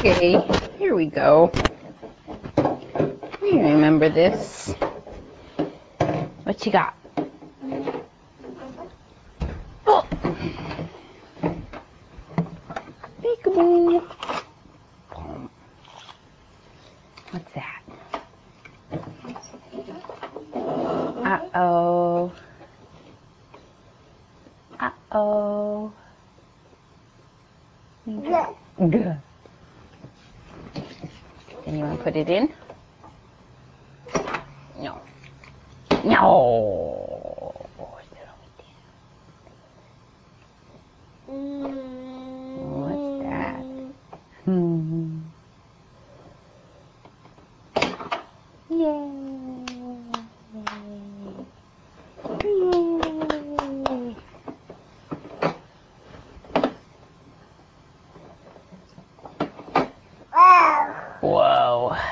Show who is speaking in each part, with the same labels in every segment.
Speaker 1: Okay, here we go. I remember this. What you got? Oh! Peekaboo! What's that? Uh-oh. Uh-oh. Good. And you want to put it in? No. No. What's that? Yay. Yay. Whoa. Wow.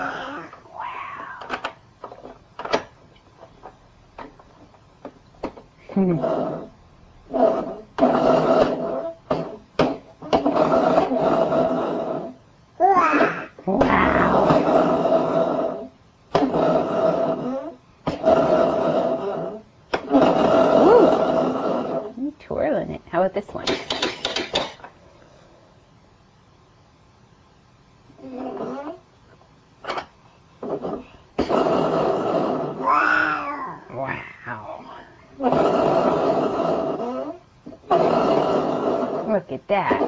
Speaker 1: Wow. Ooh. I'm twirling it. How about this one? Wow. Look at that.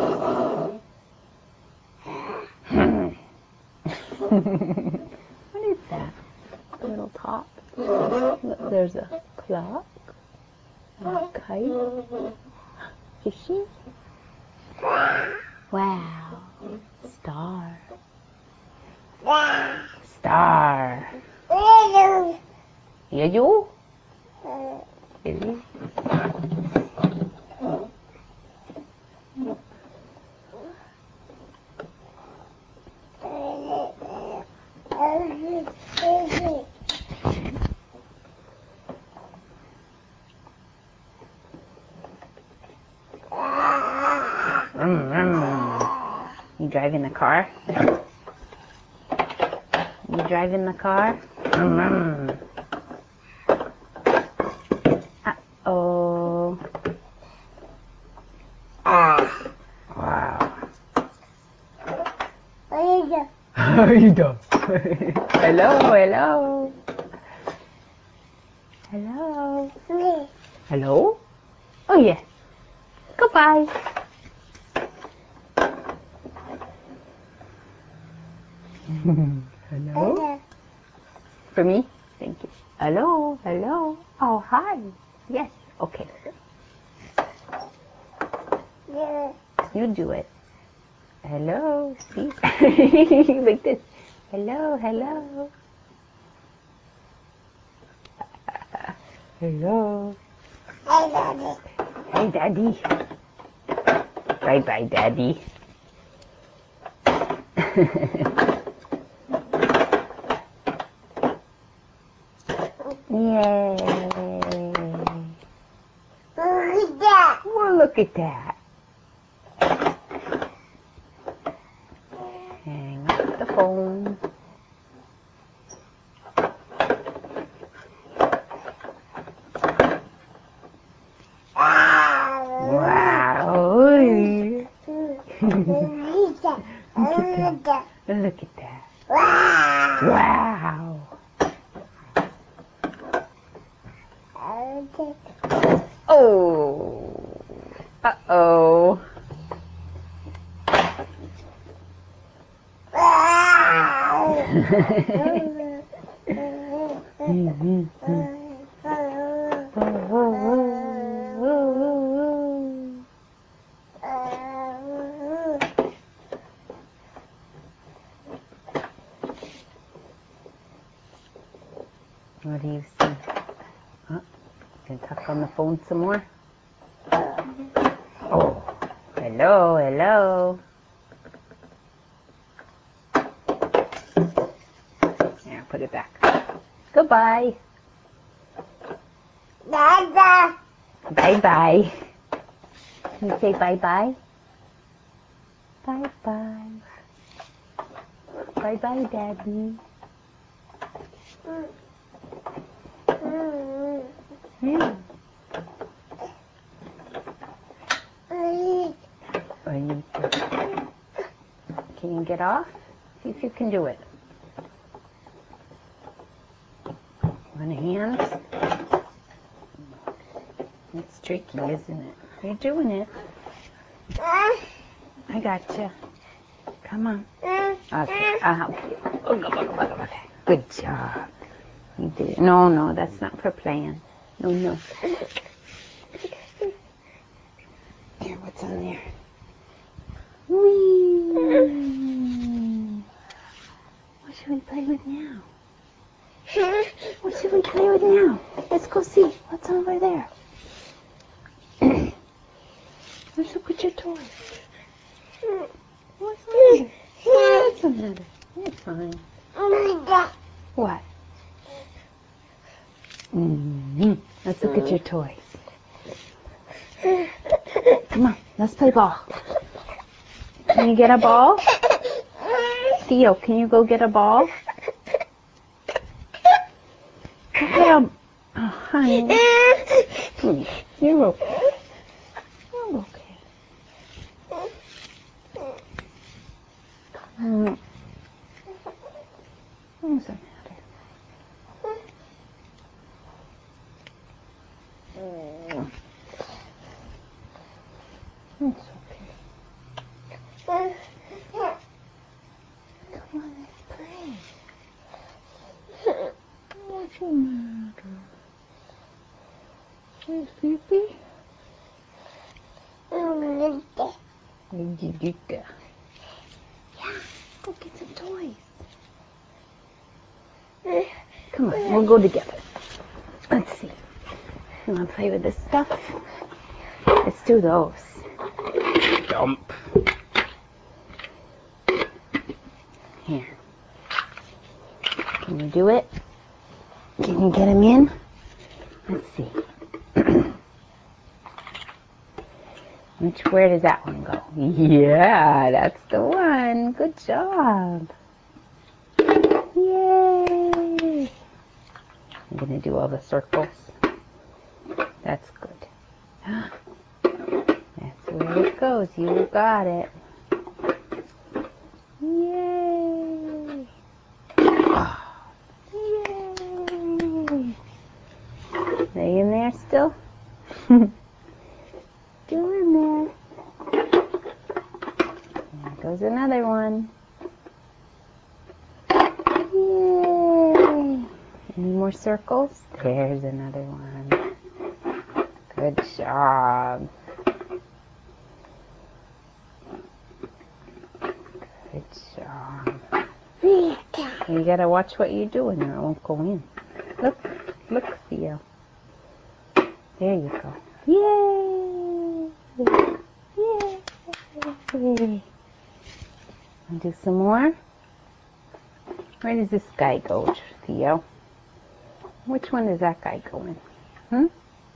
Speaker 1: What is that? A little top. Look, there's a clock. A kite. Fishy. Wow. Star. Star. Yeah, you? Really? You driving the car? You driving the car? Uh-oh. Wow. How you doing? Hello, hello. Hello. Hello? Oh, yes. Goodbye. Hello? For me? Thank you. Hello, hello. Oh, hi. Yes, okay. You do it. Hello, see? Like this. Hello, hello. Hello. Hey, Daddy. Bye-bye, Daddy. Yay. Well, look at that. Hang up the phone. Wow. Look at that. Wow. Oh. Uh-oh. What do you see? Huh? Can tuck on the phone some more? Oh, hello, hello. Yeah, put it back. Goodbye. Bye-bye. Can you say bye-bye? Bye-bye. Bye-bye, Daddy. Yeah. Can you get off? See if you can do it. One hand. It's tricky, isn't it? You're doing it. I gotcha. Come on. Okay, I'll help you. Okay. Good job. You did it. No, that's not for playing. No. Here, what's on there? Whee! What should we play with now? What should we play with now? Let's go see what's over there. Let's look at your toys. What's the matter? What's the matter? It's fine. What? Let's look at your toys. Come on, let's play ball. Can you get a ball? Theo, can you go get a ball? Go get a... Oh, honey. You're okay. You're okay. What's the matter? It's okay. Come on, let's play. What's the matter? Are you sleepy? Yeah, go get some toys. Come on, we'll go together. Let's see. You want to play with this stuff? Let's do those. Jump. Here. Can you do it? Can you get him in? Let's see. Where does that one go? Yeah, that's the one. Good job. Yay. I'm going to do all the circles. That's good. That's where it goes. You got it. Yay. Yay. They in there still? Still in there. There goes another one. Yay. Any more circles? There's another one. Good job. Good job. You gotta watch what you're doing or it won't go in. Look, Theo. There you go. Yay! Yay! I'll do some more. Where does this guy go, Theo? Which one does that guy go in?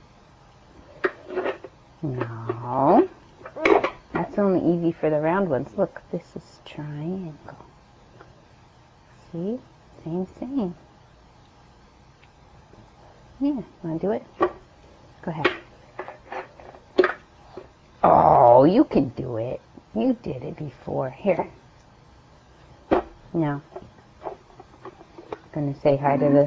Speaker 1: No. That's only easy for the round ones. Look, this is triangle. See? Same. Yeah, wanna do it? Go ahead. Oh, you can do it. You did it before. Here. Now, gonna say hi to the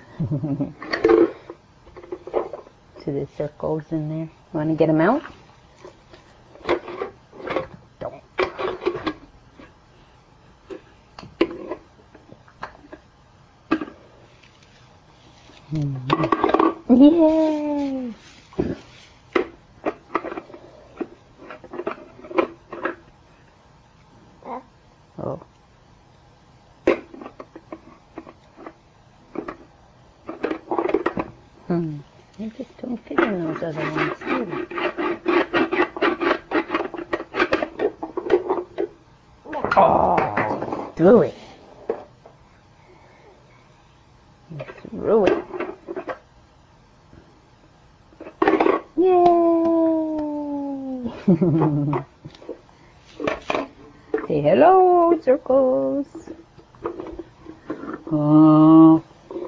Speaker 1: to the circles in there. You want to get them out? Don't. Yay! Oh. They just don't fit in those other ones, do they? Oh, threw it. You threw it. Yay! Say hello, Circles. Oh.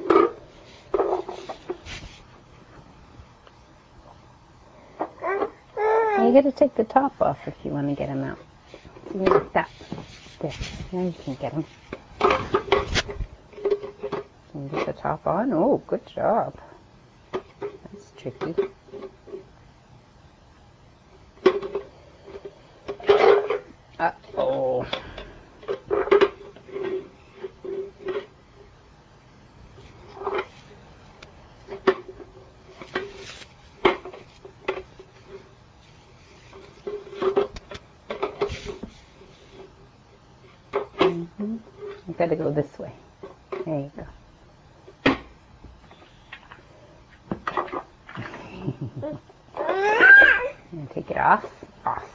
Speaker 1: You gotta take the top off if you want to get him out. You like that. There. Now you can get him. Can you get the top on? Oh, good job. That's tricky. Uh-oh. You gotta go this way. There you go. And take it off. Off.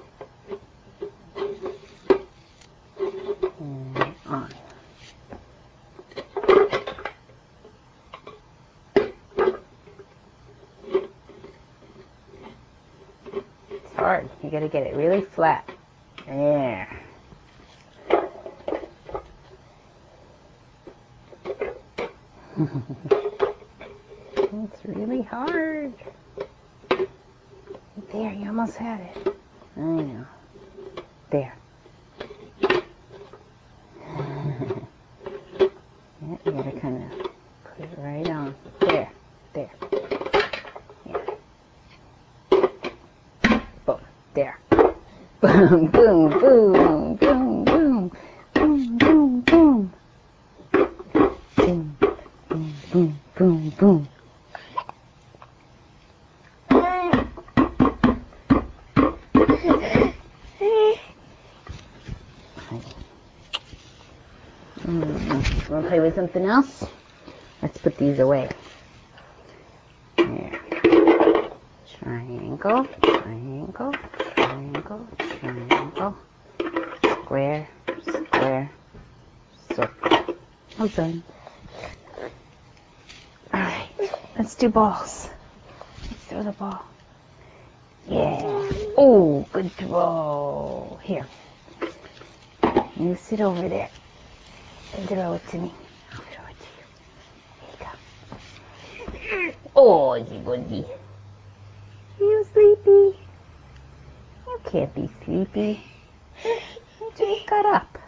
Speaker 1: And on. It's hard. You gotta get it really flat. Yeah. It's really hard. There, you almost had it. I know. There. Yeah, you gotta kind of put it right on. There. There. Yeah. Boom. There. Boom, boom, boom, boom, boom. Boom, boom, boom. Boom, boom, boom, boom, boom. Want to play with something else? Let's put these away. There. Triangle, triangle, triangle, triangle. Square, square, circle. Well done. Alright, let's do balls. Let's throw the ball. Yeah. Oh, good throw. Here. You sit over there and throw it to me. I'll throw it to you. There you go. Oh, you goodie. You sleepy? You can't be sleepy. You just got up.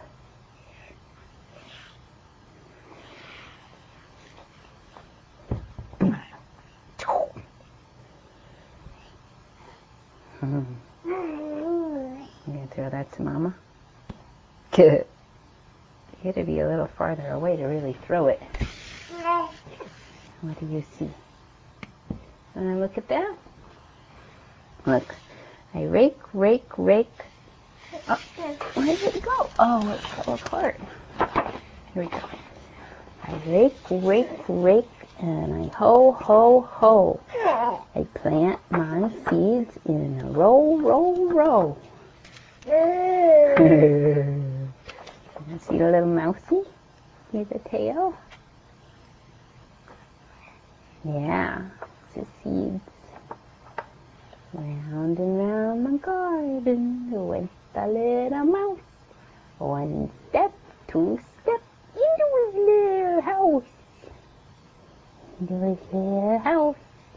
Speaker 1: You gonna throw that to Mama? Good. You gotta be a little farther away to really throw it. What do you see? Look at that. Look. I rake, rake, rake. Oh, where did it go? Oh, it fell apart. Here we go. I rake, rake, rake, and I hoe, hoe, hoe. I plant my seeds in a row, row, row. You see the little mousey with the tail? Yeah, it's the seeds. Round and round the garden went the little mouse. One step, two step, into his little house. Into his little house.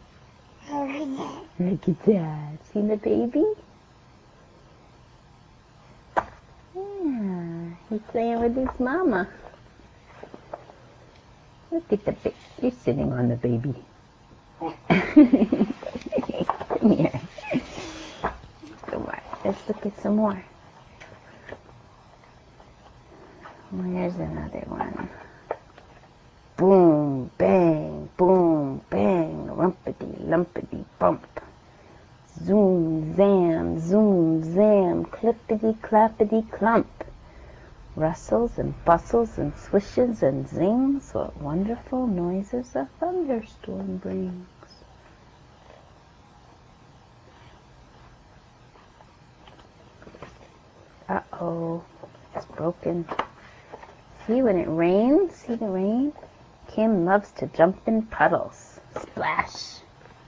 Speaker 1: Look at that. See the baby? Yeah, he's playing with his mama. Look at the baby. You're sitting on the baby. Come here. Come on. Let's look at some more. Where's another one? Boom, bang, boom, bang, rumpity, lumpity, bump. Zoom, zam, clippity, clappity, clump. Rustles and bustles and swishes and zings, what wonderful noises a thunderstorm brings. Uh-oh, it's broken. See, when it rains, see the rain? Kim loves to jump in puddles. Splash.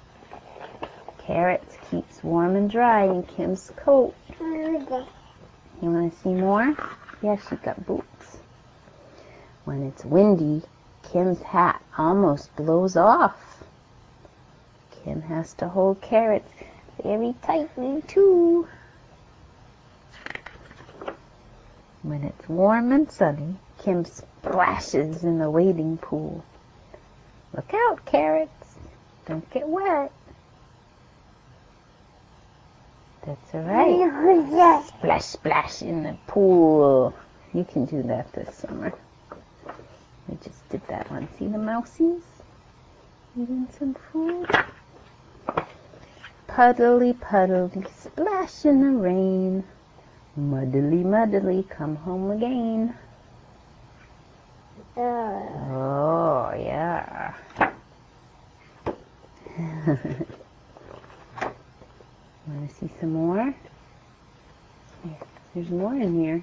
Speaker 1: Carrots keeps warm and dry in Kim's coat. You want to see more? Yeah, she got boots. When it's windy, Kim's hat almost blows off. Kim has to hold Carrot very tightly too. When it's warm and sunny, Kim splashes in the wading pool. Look out, Carrots. Don't get wet. That's all right. Splash, splash in the pool. You can do that this summer. I just did that one. See the mousies? Eating some food. Puddly, puddly, splash in the rain. Muddly, muddly, come home again. Oh, yeah. Want to see some more? Yeah, there's more in here.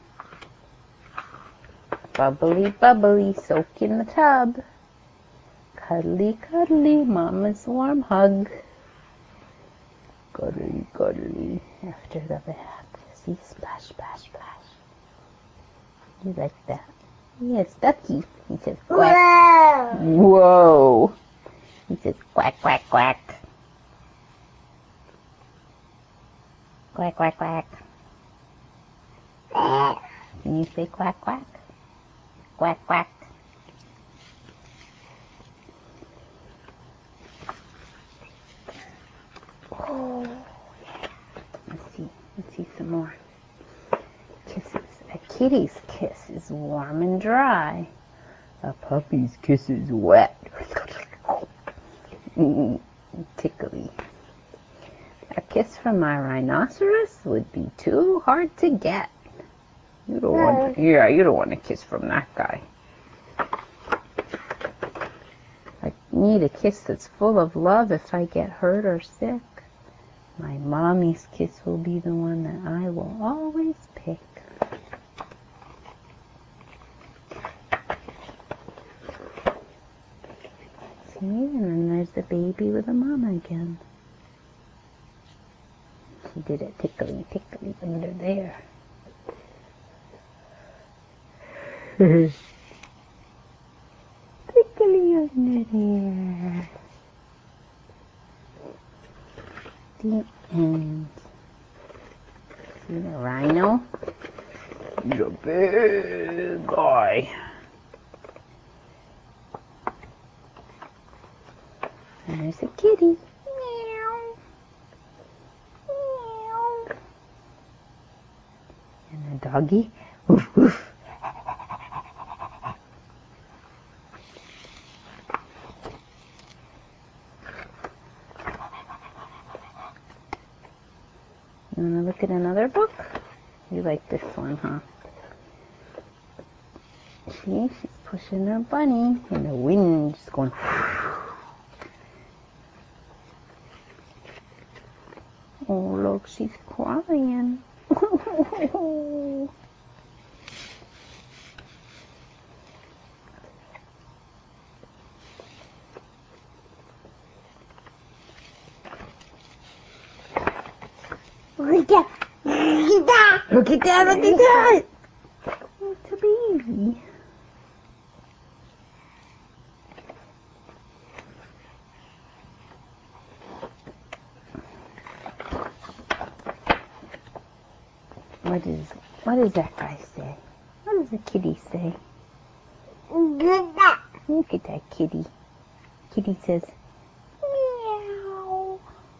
Speaker 1: Bubbly, bubbly, soak in the tub. Cuddly, cuddly, mama's warm hug. Cuddly, cuddly, after the bath. See, splash, splash, splash. You like that? Yes, Ducky. He says, quack. Whoa. He says, quack, quack, quack. Quack, quack, quack. Can you say quack, quack? Quack, quack. Oh, yeah. Let's see some more. Kisses. A kitty's kiss is warm and dry. A puppy's kiss is wet. Tickly. A kiss from my rhinoceros would be too hard to get. You don't want a kiss from that guy. I need a kiss that's full of love if I get hurt or sick. My mommy's kiss will be the one that I will always pick. See, and then there's the baby with the mama again. She did it tickly, tickly under there. Tickly under there. The end. See the rhino? He's a big guy. And there's a kitty. Meow. Meow. And a doggy. Woof, woof. You want to look at another book? You like this one, huh? See, she's pushing her bunny, and the wind is going. Oh, look, she's crying. Look at that! Look at that! Look at that! It's a baby. What does that guy say? What does the kitty say? Look at that kitty. Kitty says, meow.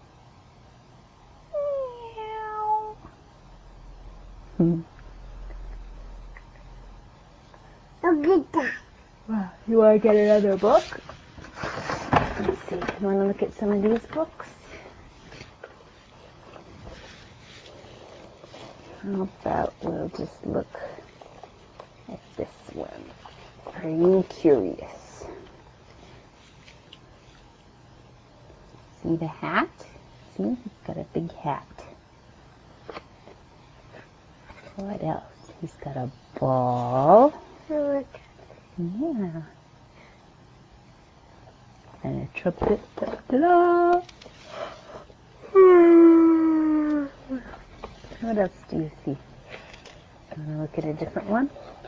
Speaker 1: Meow. Look at that. Wow. You want to get another book? Let's see. You want to look at some of these books? How about we'll just look at this one. Are you curious? See the hat? See, he's got a big hat. What else? He's got a ball. Yeah. And a trumpet. Ta-da! What else do you see? Want to look at a different one?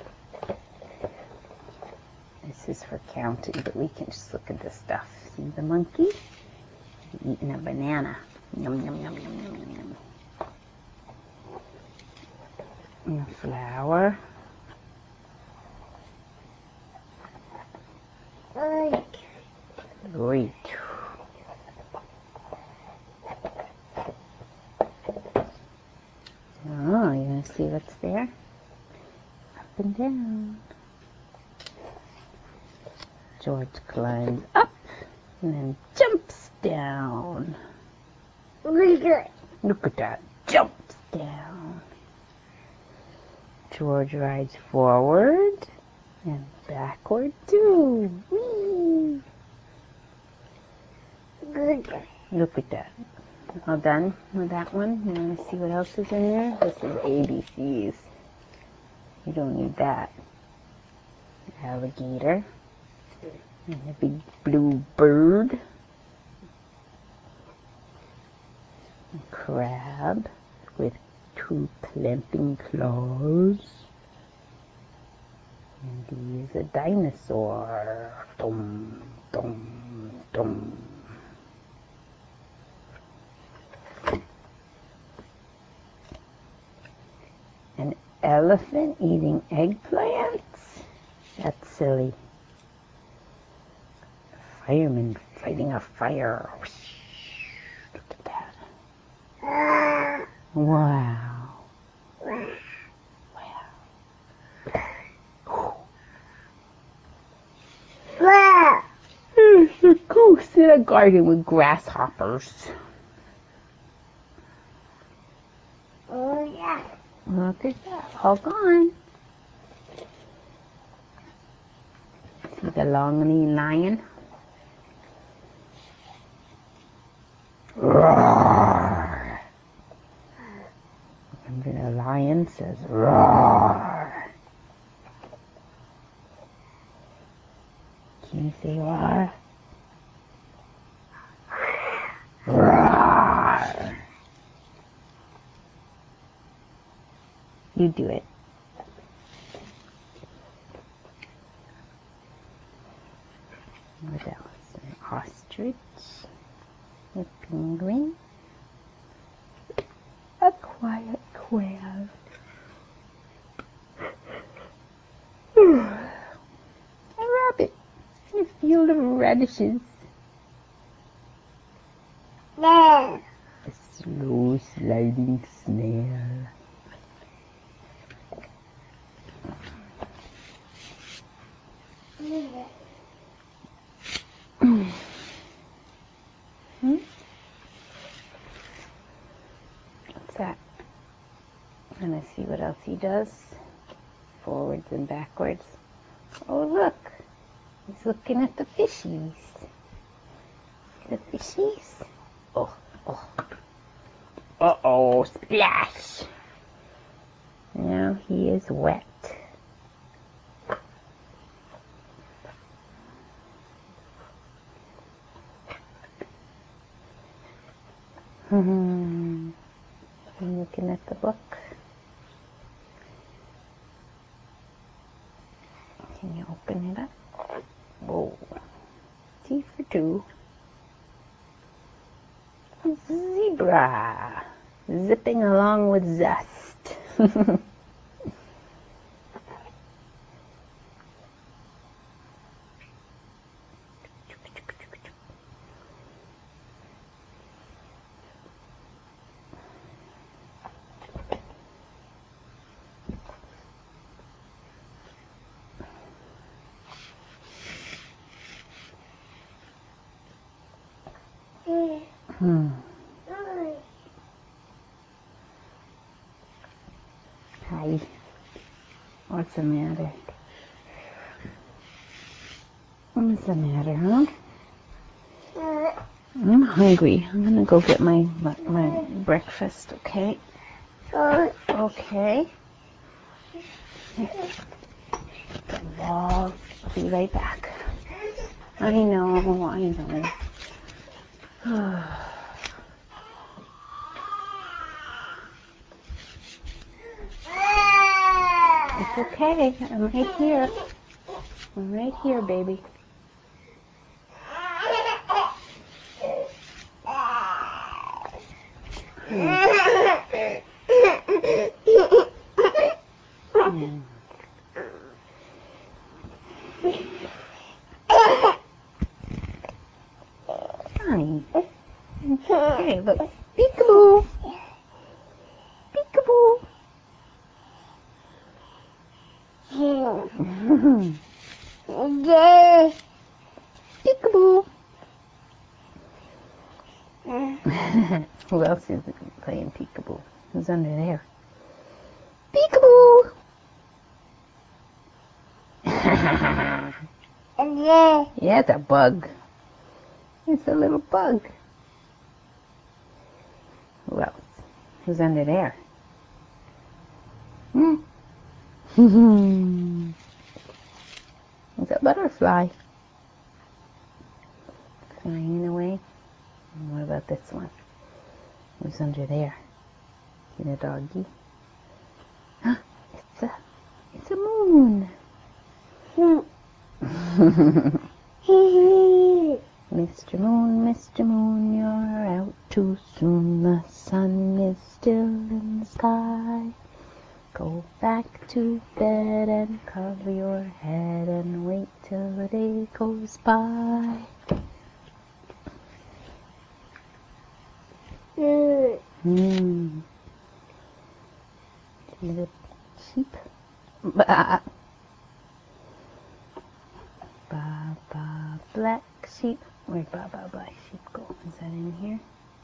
Speaker 1: This is for counting, but we can just look at this stuff. See the monkey? He's eating a banana. Yum, yum, yum, yum, yum, yum, yum. And a flower. Great. Oh, you want to see what's there? Up and down. George climbs up and then jumps down. Look at that. Jumps down. George rides forward and backward too. Whee! Look at that. All done with that one? You want to see what else is in there? This is ABCs. You don't need that. Alligator. And a big blue bird. A crab with 2 clamping claws. And he's a dinosaur. Dum, dum, dum. An elephant eating eggplants? That's silly. A fireman fighting a fire. Look at that. Wow. Wow. There's a goose in a garden with grasshoppers. Oh, yeah. Look at that. All gone. See the long-lean lion? Roar. Remember the lion says roar. Can you say roar? Roar. You do it. What else? An ostrich. A penguin. A quiet quail. A rabbit. A field of radishes. A slow sliding snail. What's that? I'm going to see what else he does. Forwards and backwards. Oh, look. He's looking at the fishies. The fishies. Oh, oh. Uh-oh, splash. Now he is wet. I'm looking at the book. Can you open it up? Whoa. T for 2. Zebra. Zipping along with zest. Hi. What's the matter? What's the matter, huh? I'm hungry. I'm gonna go get my breakfast, okay? Okay. The ball. I'll be right back. I know. It's okay. I'm right here. I'm right here, baby. Honey. Hey, look. Peekaboo. Peekaboo. Peekaboo. Who else is playing peekaboo? Who's under there? Peekaboo. Yeah, it's a bug. It's a little bug. Who else? Who's under there? It's a butterfly. Flying away. And what about this one? Who's under there? See the doggy? Huh? It's a moon. Mr. Moon, you're out too soon. The sun is still in the sky. Go back to bed and cover your head and wait till the day goes by. See the sheep? Ba. Ba, ba, black sheep. Where'd ba, ba, black sheep go? Is that in here?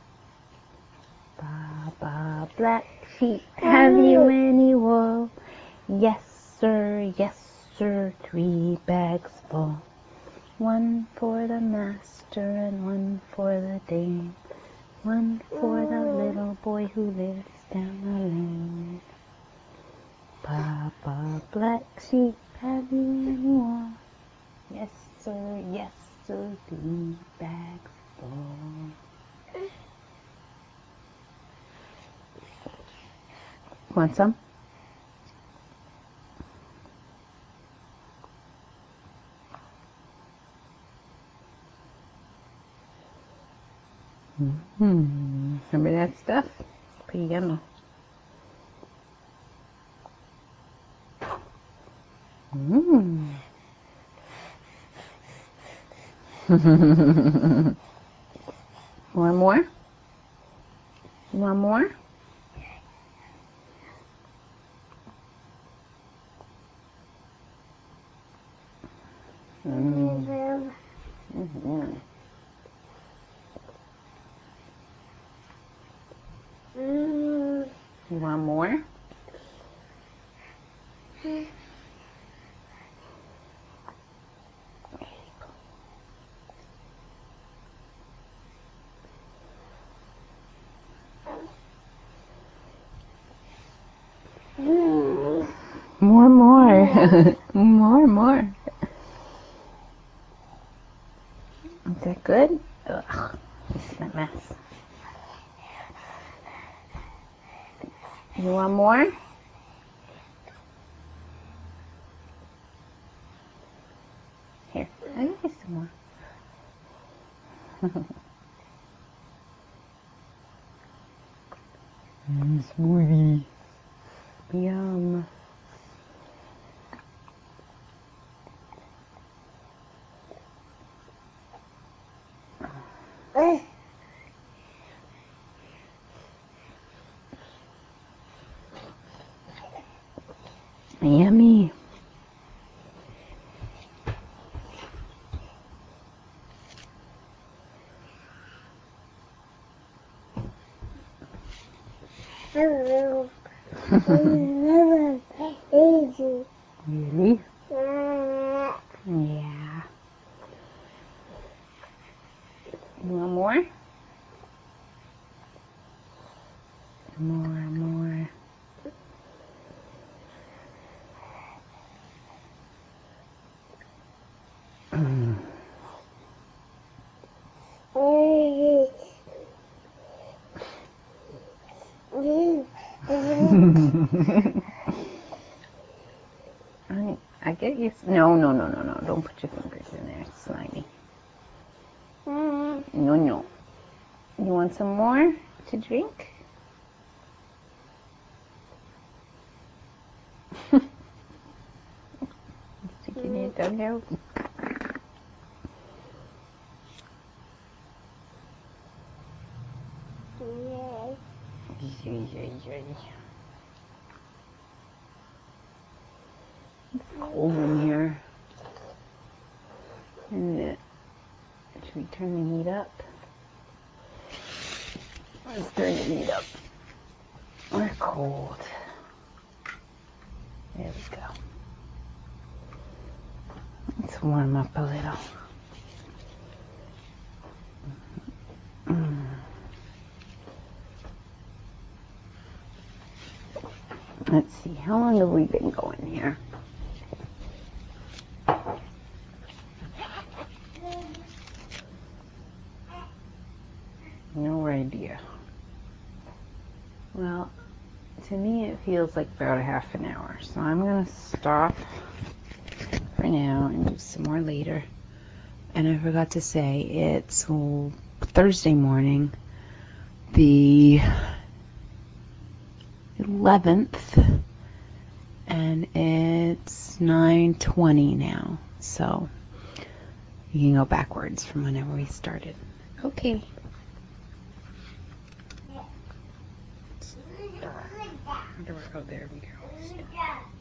Speaker 1: Ba, ba, black sheep. Have you any wool? Yes, sir, 3 bags full. 1 for the master and 1 for the dame. 1 for the little boy who lives down the lane. Ba, ba, black sheep, have you any wool? Yes, sir, 3 bags full. Want some? Remember that stuff? Pretty yummy. Want more? You want more? You want more? More. More. Is that good? Ugh, this is a mess. You want more? Here, I'll give you some more. Smoothie. Yum. Yummy. Really? Yeah. You want more? More. I get you. No, no, no, no, no. Don't put your fingers in there. It's slimy. No, no. You want some more to drink? Sticking your tongue out. It's cold in here. And should we turn the heat up? Let's turn the heat up. We're cold. There we go. Let's warm up a little. Let's see, how long have we been going here? No idea. Well, to me it feels like about a half an hour. So I'm going to stop for now and do some more later. And I forgot to say, it's Thursday morning, the 11th, and it's 9:20 now. So you can go backwards from whenever we started. Okay. Oh, there we go.